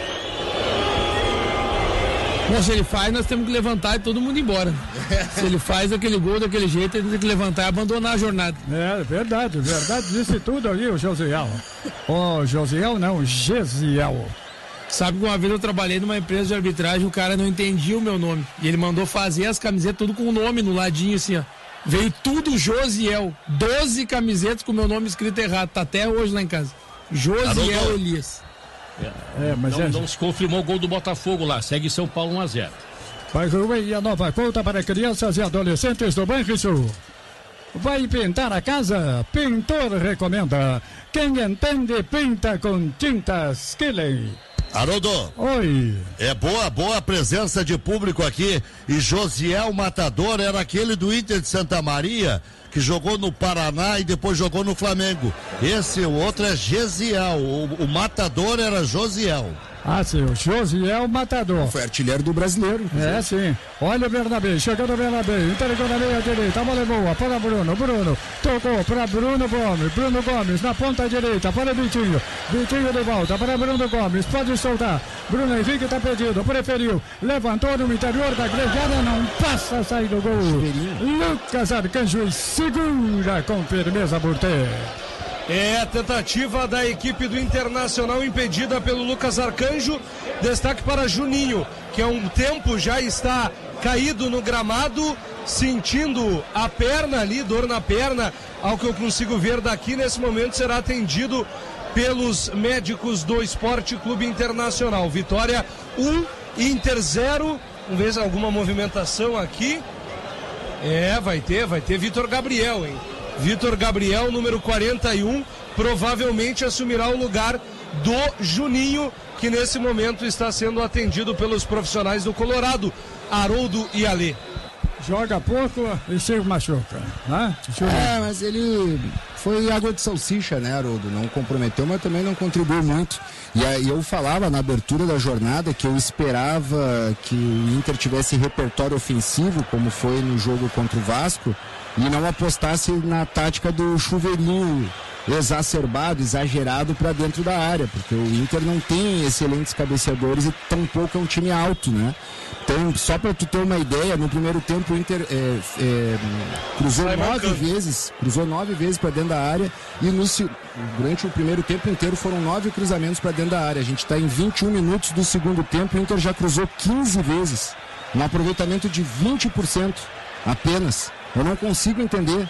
Mas se ele faz, nós temos que levantar e todo mundo ir embora. Se ele faz aquele gol daquele jeito, ele tem que levantar e abandonar a jornada. É verdade, disse tudo aí o Josiel. Josiel não, Gesiel. Sabe que uma vez eu trabalhei numa empresa de arbitragem, o cara não entendia o meu nome. E ele mandou fazer as camisetas tudo com o nome no ladinho assim, ó. Veio tudo Josiel. 12 camisetas com o meu nome escrito errado. Tá até hoje lá em casa. Josiel Elias. Mas não se confirmou o gol do Botafogo lá. Segue São Paulo 1-0. Vai Rui, a nova conta para crianças e adolescentes do Banrisul. Vai pintar a casa? Pintor recomenda. Quem entende, pinta com tintas Killing. Haroldo. Oi. É boa a presença de público aqui. E Josiel Matador era aquele do Inter de Santa Maria, que jogou no Paraná e depois jogou no Flamengo. O outro é Gesiel. O Matador era Josiel. Ah, sim, o Josiel Matador. Foi artilheiro do Brasileiro. É, sim. Olha o Bernabé, chegando o Bernabé, entregou na meia direita, a bola é boa para Bruno tocou para Bruno Gomes na ponta direita, para Vitinho de volta para Bruno Gomes, pode soltar, Bruno Henrique está perdido, preferiu, levantou no interior da grande área, não passa, sai do gol, Lucas Arcanjo segura com firmeza Burtê. É a tentativa da equipe do Internacional impedida pelo Lucas Arcanjo. Destaque para Juninho, que há um tempo já está caído no gramado, sentindo a perna ali, dor na perna. Ao que eu consigo ver daqui, nesse momento será atendido pelos médicos do Esporte Clube Internacional. Vitória 1, Inter 0. Vamos ver se alguma movimentação aqui. Vai ter Vitor Gabriel, hein? Vitor Gabriel, número 41, provavelmente assumirá o lugar do Juninho, que nesse momento está sendo atendido pelos profissionais do Colorado, Haroldo e Alê. Joga pouco e se machuca, né? Mas ele foi água de salsicha, né, Haroldo? Não comprometeu, mas também não contribuiu muito. E aí eu falava na abertura da jornada que eu esperava que o Inter tivesse repertório ofensivo, como foi no jogo contra o Vasco, e não apostasse na tática do chuveirinho exacerbado, exagerado para dentro da área, porque o Inter não tem excelentes cabeceadores e tampouco é um time alto, né? Então, só para tu ter uma ideia, no primeiro tempo o Inter cruzou 9 vezes para dentro da área e durante o primeiro tempo inteiro foram 9 cruzamentos para dentro da área. A gente está em 21 minutos do segundo tempo, o Inter já cruzou 15 vezes, um aproveitamento de 20% apenas. Eu não consigo entender.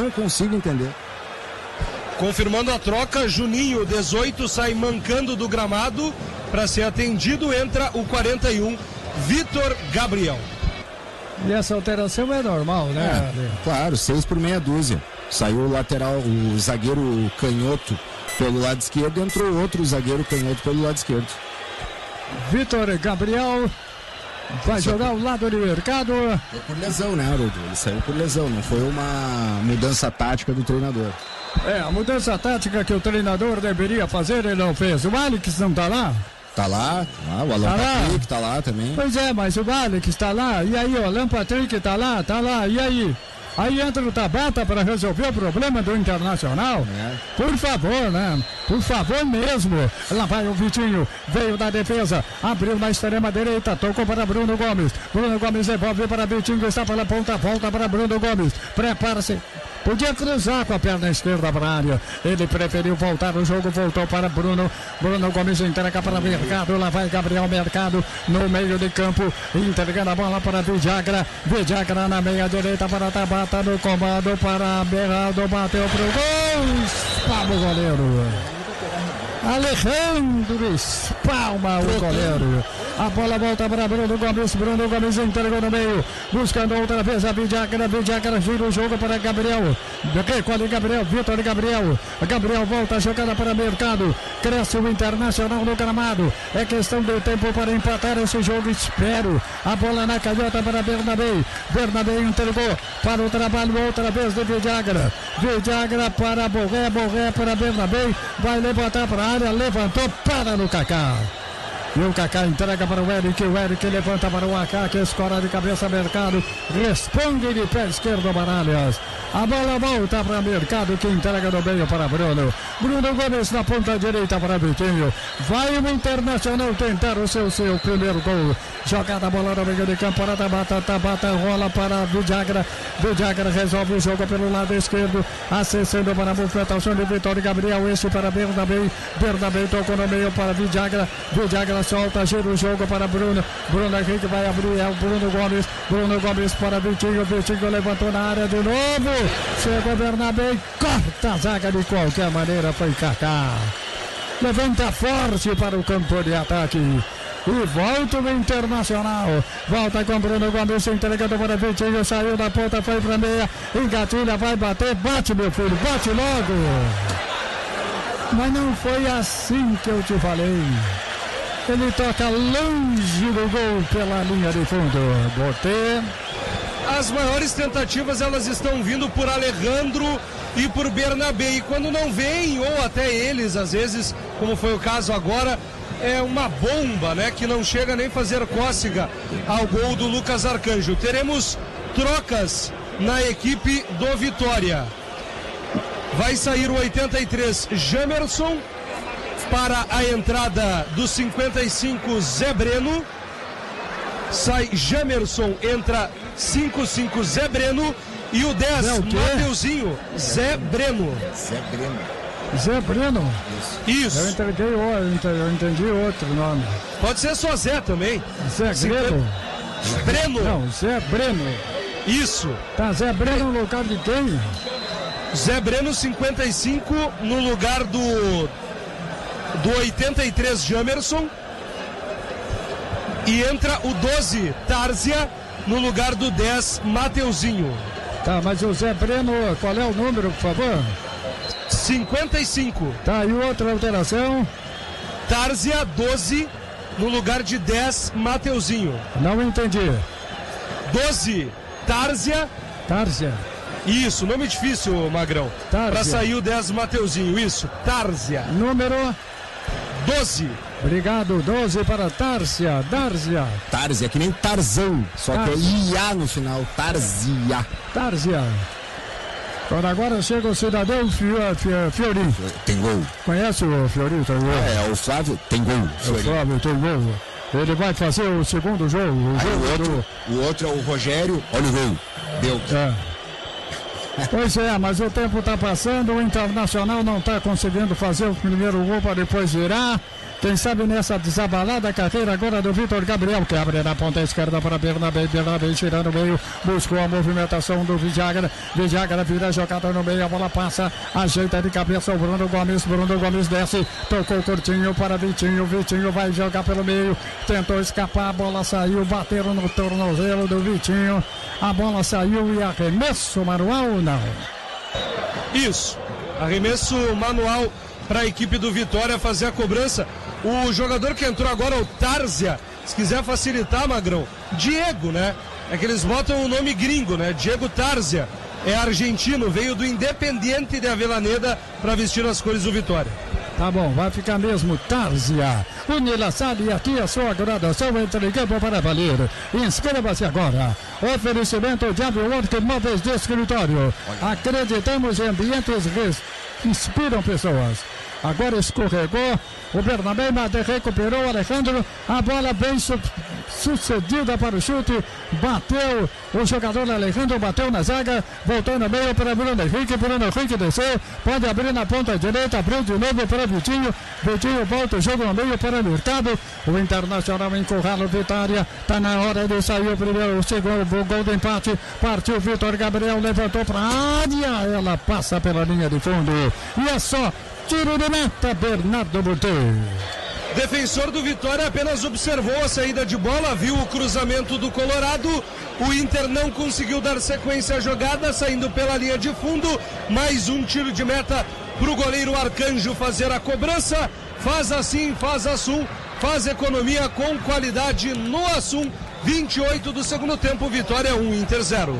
Confirmando a troca, Juninho, 18, sai mancando do gramado para ser atendido, entra o 41, Vitor Gabriel. E essa alteração é normal, né? Claro, 6 por meia dúzia. Saiu o lateral, o zagueiro canhoto pelo lado esquerdo, entrou outro zagueiro canhoto pelo lado esquerdo. Vitor Gabriel vai jogar ao lado do mercado. Foi por lesão, né, Haroldo? Ele saiu por lesão, não foi uma mudança tática do treinador. A mudança tática que o treinador deveria fazer, ele não fez. O Alex não tá lá? Tá lá, o Alan Patrick tá lá também. Pois é, mas o Alex está lá, e aí o Alan Patrick tá lá, e aí? Aí entra o Tabata para resolver o problema do Internacional. Por favor, né? Por favor mesmo. Lá vai o Vitinho, veio da defesa, abriu na extrema direita, tocou para Bruno Gomes. Bruno Gomes devolve para Vitinho, está pela ponta, volta para Bruno Gomes. Prepara-se. Podia cruzar com a perna esquerda para a área. Ele preferiu voltar no jogo, voltou para Bruno. Bruno Gomes entrega para Mercado. Lá vai Gabriel Mercado no meio de campo, entregando a bola para Vidagra. Vidagra na meia direita para Tabata no comando para Beraldo. Bateu pro gol. Espalma o goleiro. Alejandro espalma o goleiro. A bola volta para Bruno Gomes entregou no meio, buscando outra vez a Vidagra gira o jogo para Gabriel, recolhe Gabriel, Vitor Gabriel volta a jogada para Mercado, cresce o Internacional no gramado, é questão de tempo para empatar esse jogo, espero, a bola na canhota para Bernabé entregou para o trabalho outra vez de Vidagra para Borré para Bernabé, vai levantar para a área, levantou, para no Kaká. E o Kaká entrega para o Eric levanta para o AK, que escora de cabeça Mercado, responde de pé esquerdo Baralhas. A bola volta para Mercado, que entrega no meio para Bruno Gomes na ponta direita para Vitinho. Vai o Internacional tentar o seu primeiro gol. Jogada a bola no meio de campo, bata, rola para Vidagra resolve o jogo pelo lado esquerdo, acessando para a movimentação de Vitório Gabriel, esse para Bernabé tocou no meio para Vidagra solta, gira o jogo para Bruno Henrique vai abrir, é o Bruno Gomes para Vitinho levantou na área de novo, chegou Bernabé e corta a zaga de qualquer maneira, foi Kaká, levanta forte para o campo de ataque. E volta o Internacional. Volta com Bruno Gomes, entregando para Vitinho. Saiu da ponta, foi para meia. Engatilha, vai bater. Bate, meu filho, bate logo. Mas não foi assim que eu te falei. Ele toca longe do gol pela linha de fundo. Botei. As maiores tentativas elas estão vindo por Alejandro e por Bernabé. E quando não vem, ou até eles, às vezes, como foi o caso agora, é uma bomba, né? Que não chega nem fazer cócega ao gol do Lucas Arcanjo. Teremos trocas na equipe do Vitória. Vai sair o 83 Jamerson para a entrada do 55 Zé Breno. Sai Jamerson, entra 55 Zé Breno e o 10 Mateuzinho Zé Breno. Zé Breno? Isso. Eu entendi outro nome. Pode ser só Zé também. Zé Breno? Breno. Não, Zé Breno. Isso. Tá, Zé Breno no lugar de quem? Zé Breno 55 no lugar do 83 Jamerson. E entra o 12 Tárzia no lugar do 10 Mateuzinho. Tá, mas o Zé Breno, qual é o número, por favor? 55. Tá, e outra alteração? Tárzia 12 no lugar de 10 Mateuzinho. Não entendi. 12 Tárzia. Isso, nome difícil, Magrão. Para sair o 10 Mateuzinho, isso, Tárzia. Número 12. Obrigado, 12 para Tárzia. Tárzia, que nem Tarzão, só que é IA no final, Tárzia. Agora chega o cidadão Fiori. Tem gol. Conhece o Fiori? É o Flávio, tem gol. O Flávio tem gol. Ele vai fazer o segundo jogo. O outro é o Rogério, olha o gol. Deu. Pois é, mas o tempo está passando, o Internacional não está conseguindo fazer o primeiro gol para depois virar. Quem sabe nessa desabalada carreira agora do Vitor Gabriel, que abre na ponta esquerda para Bernabé tirando o meio, buscou a movimentação do Vidagra vira a jogada no meio, a bola passa, ajeita de cabeça o Bruno Gomes desce, tocou curtinho para Vitinho vai jogar pelo meio, tentou escapar, a bola saiu, bateram no tornozelo do Vitinho, a bola saiu e arremesso manual, não? Isso, arremesso manual para a equipe do Vitória fazer a cobrança. O jogador que entrou agora, o Tárzia, se quiser facilitar, Magrão, Diego, né? É que eles botam o nome gringo, né? Diego Tárzia, é argentino, veio do Independiente de Avellaneda para vestir as cores do Vitória. Tá bom, vai ficar mesmo Tárzia. Unila Sali, aqui a sua graduação entre campo para valer. Inscreva-se agora. Oferecimento de Aviwork Móveis de Escritório. Acreditamos em ambientes que inspiram pessoas. Agora escorregou, o Bernabé recuperou o Alejandro, a bola bem sucedida para o chute, bateu o jogador Alejandro, bateu na zaga, voltou no meio para Bruno Henrique desceu, pode abrir na ponta direita, abriu de novo para Vitinho volta o jogo no meio para Mercado, o Internacional encurrala o Vitória, tá na hora de sair o segundo gol do empate, partiu Vitor Gabriel, levantou para a área, ela passa pela linha de fundo, e é só tiro de meta, Bernardo Burtê. Defensor do Vitória apenas observou a saída de bola, viu o cruzamento do Colorado. O Inter não conseguiu dar sequência à jogada, saindo pela linha de fundo. Mais um tiro de meta para o goleiro Arcanjo fazer a cobrança. Faz assim, faz Assum, faz economia com qualidade no Assum. 28 do segundo tempo, Vitória 1, Inter 0.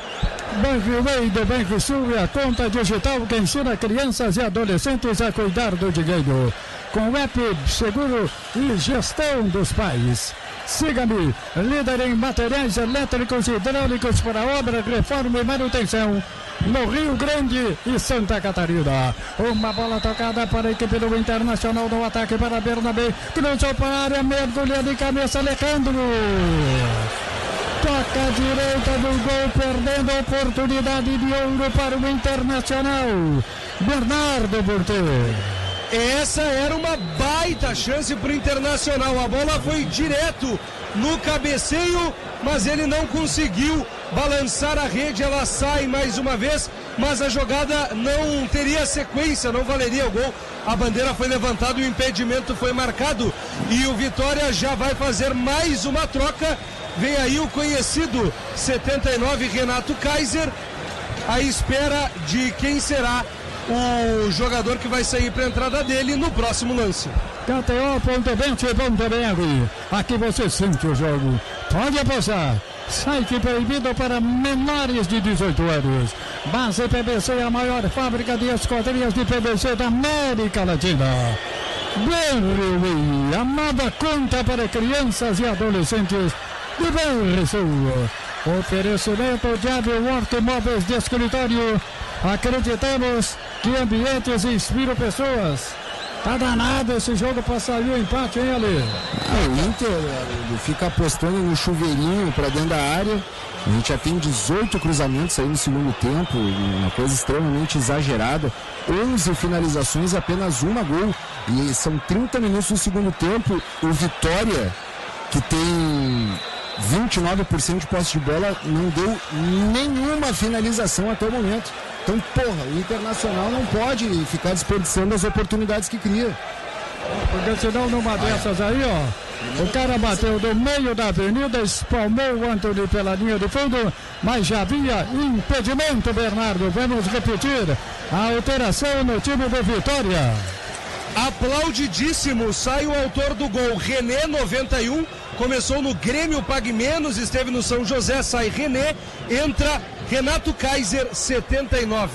Banco do Banco Sul é a conta digital que ensina crianças e adolescentes a cuidar do dinheiro. com app seguro e gestão dos pais. Siga-me, líder em materiais elétricos e hidráulicos para obra, reforma e manutenção no Rio Grande e Santa Catarina. Uma bola tocada para a equipe do Internacional no ataque para Bernabé. Cruzou para a área, mergulha de cabeça, Alejandro. Toca a direita do gol, perdendo a oportunidade de ouro para o Internacional. Bernardo Burtê. Essa era uma baita chance para o Internacional. A bola foi direto no cabeceio, mas ele não conseguiu balançar a rede. Ela sai mais uma vez, mas a jogada não teria sequência, não valeria o gol. A bandeira foi levantada, o impedimento foi marcado e o Vitória já vai fazer mais uma troca. Vem aí o conhecido 79, Renato Kaiser, à espera de quem será o jogador que vai sair para a entrada dele no próximo lance. KTO.bet.br. Aqui você sente o jogo. Pode apostar. Site proibido para menores de 18 anos. Base PVC, a maior fábrica de esquadrias de PVC da América Latina. Berry, a nova conta para crianças e adolescentes de Berry Sul. Oferecimento de Aviorto Móveis de Escritório. Acreditamos que ambientes inspiram pessoas. Tá danado esse jogo para sair o empate, hein, Ale? O Inter ele fica apostando no chuveirinho para dentro da área. A gente já tem 18 cruzamentos aí no segundo tempo, uma coisa extremamente exagerada. 11 finalizações, apenas uma gol. E são 30 minutos no segundo tempo. O Vitória, que tem 29% de posse de bola, não deu nenhuma finalização até o momento. Então, o Internacional não pode ficar desperdiçando as oportunidades que cria. Porque senão numa dessas aí, ó, o cara bateu do meio da avenida, espalmou o Antony pela linha de fundo, mas já havia impedimento, Bernardo. Vamos repetir a alteração no time do Vitória. Aplaudidíssimo, sai o autor do gol, René, 91, começou no Grêmio, pague menos, esteve no São José, sai René, entra Renato Kaiser, 79.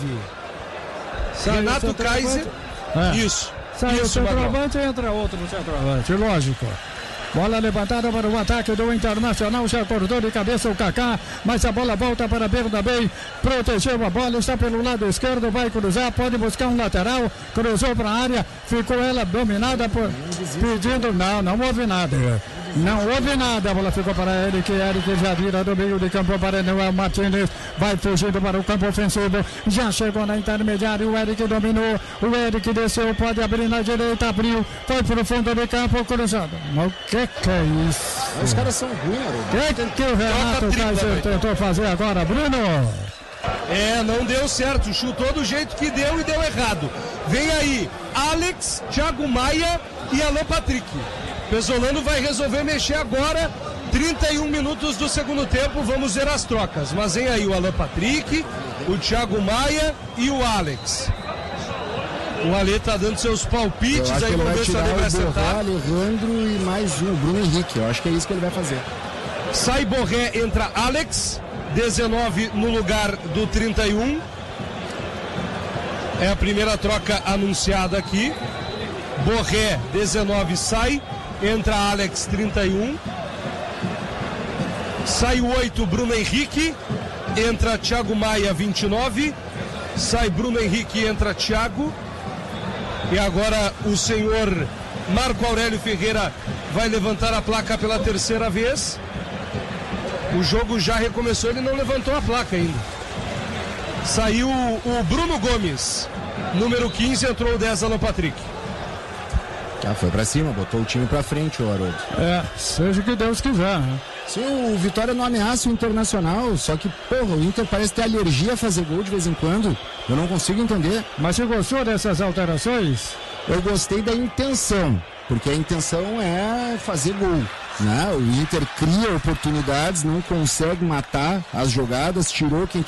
Renato Kaiser, isso. Sai o centroavante e entra outro centroavante, lógico. Bola levantada para o ataque do Internacional, já cortou de cabeça o Kaká, mas a bola volta para Bernabé, protegeu a bola, está pelo lado esquerdo, vai cruzar, pode buscar um lateral, cruzou para a área, ficou ela dominada por pedindo, não houve nada. Não houve nada, a bola ficou para Eric já vira do meio de campo para Noel Martínez, vai fugindo para o campo ofensivo, já chegou na intermediária, o Eric dominou, o Eric desceu, pode abrir na direita, abriu, foi para o fundo do campo, cruzado. O que é isso? Os caras são ruins, O que o Renato Kaiser tentou fazer agora, Bruno? Não deu certo, chutou do jeito que deu e deu errado. Vem aí, Alex, Thiago Maia e Alan Patrick. Pesolano vai resolver mexer agora, 31 minutos do segundo tempo, vamos ver as trocas. Mas vem aí o Alan Patrick, o Thiago Maia e o Alex. O Ale tá dando seus palpites aí, vamos ver se o Ale vai acertar. Alejandro e mais um, Bruno Henrique, eu acho que é isso que ele vai fazer. Sai Borré, entra Alex, 19 no lugar do 31. É a primeira troca anunciada aqui. Borré, 19, sai. Entra Alex, 31. Sai o 8, Bruno Henrique. Entra Thiago Maia, 29. Sai Bruno Henrique, entra Thiago. E agora o senhor Marco Aurélio Ferreira vai levantar a placa pela terceira vez. O jogo já recomeçou, ele não levantou a placa ainda. Saiu o Bruno Gomes, número 15, entrou o 10, Alan Patrick. Foi pra cima, botou o time pra frente, o Haroldo. Seja o que Deus quiser, né? Sim, o Vitória não ameaça o Internacional, só que, o Inter parece ter alergia a fazer gol de vez em quando. Eu não consigo entender. Mas você gostou dessas alterações? Eu gostei da intenção, porque a intenção é fazer gol, né? O Inter cria oportunidades, não consegue matar as jogadas, tirou quem